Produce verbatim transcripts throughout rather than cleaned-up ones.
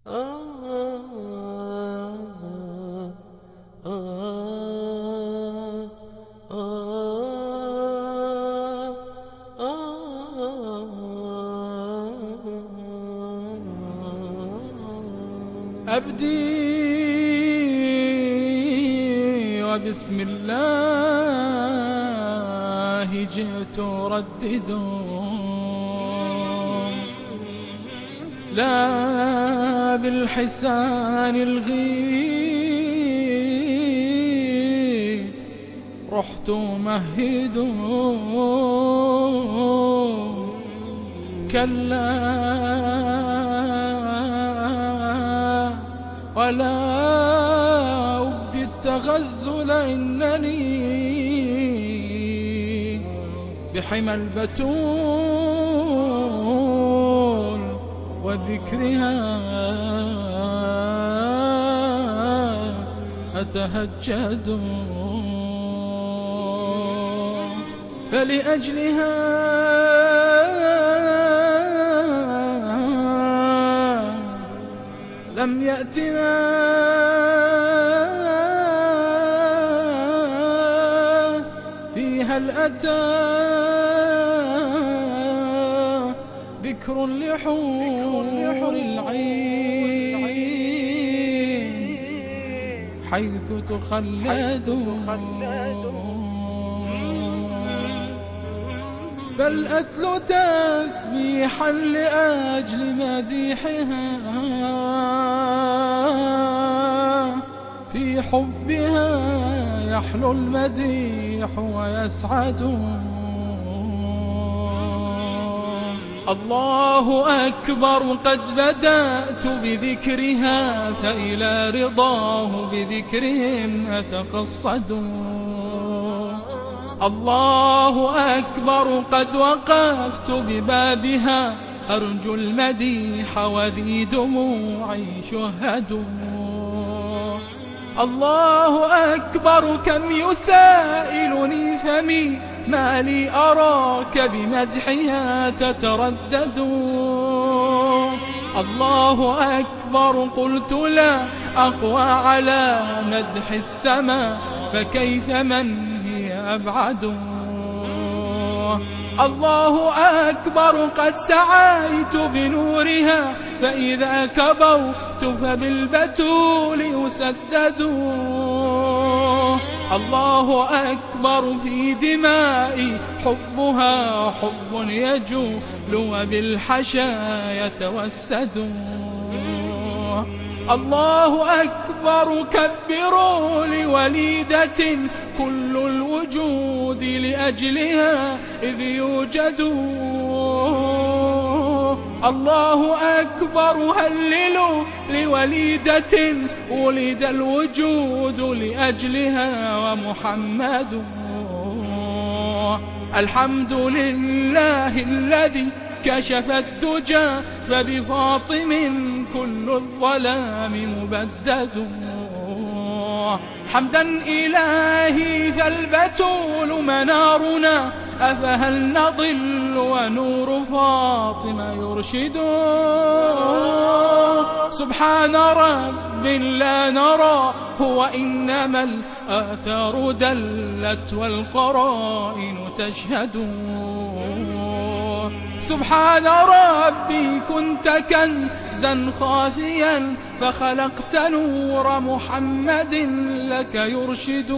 أبدي وبسم الله جئت أردد، لا بالحسان الغيب رحت مهد، كلا ولا أبدي التغزل، إنني بحمى البتول وذكرها أتهجد، فلأجلها لم يأتنا فيها الأتى ذكر لحور العين حيث تخلد، بل أتلو تسبيحا لأجل مديحها، في حبها يحلو المديح ويسعد. الله أكبر، قد بدأت بذكرها، فإلى رضاه بذكرهم أتقصد. الله أكبر، قد وقفت ببابها، أرجو المديح وذي دموعي شهد. الله أكبر، كم يسائلني فمي، ما لي أراك بمدحها تتردد. الله أكبر، قلت لا أقوى على مدح السماء، فكيف من هي أبعد. الله أكبر، قد سعيت بنورها، فإذا كبوت فبالبتول أسدد. الله أكبر، في دمائي حبها حب يجول، وبالحشا يتوسد. الله أكبر، كبروا لوليدة كل الوجود لأجلها إذ يوجد. الله أكبر، هللوا لوليدة ولد الوجود لأجلها ومحمد. الحمد لله الذي كشف الدجى، فبفاطم كل الظلام مبدد. حمدا إلهي، فالبتول منارنا، أفهل نضل ونور فاطمة يرشد. سبحان رب لا نرى، هو إنما الآثار دلت والقرائن تشهد. سبحان ربي، كنت كنزا خافيا، فخلقت نور محمد لك يرشد.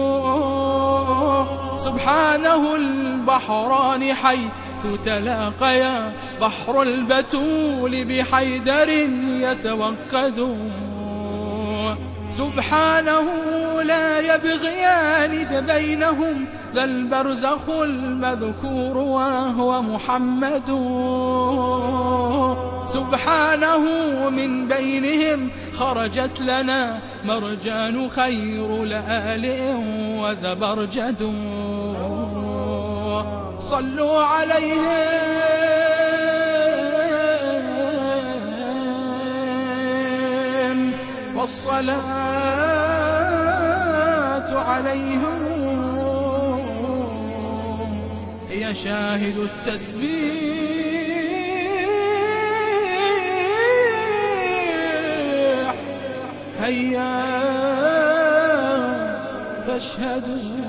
سبحانه البحران حيث تلاقيا، بحر البتول بحيدر يتوقد. سبحانه لا يبغيان فبينهم، ذا البرزخ المذكور وهو محمد. سبحانه من بينهم خرجت لنا مرجان خير لآلئ وزبرجد. صلوا عليهم والصلاة عليهم هي شاهد التسبيح هيا فاشهدوا